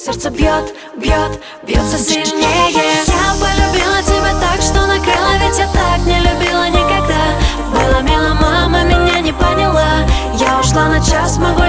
сердце бьет, бьет, бьется сильнее. Я полюбила тебя так, что накрыла, ведь я так не любила никогда. Было мило, мама меня не поняла. Я ушла на час, могу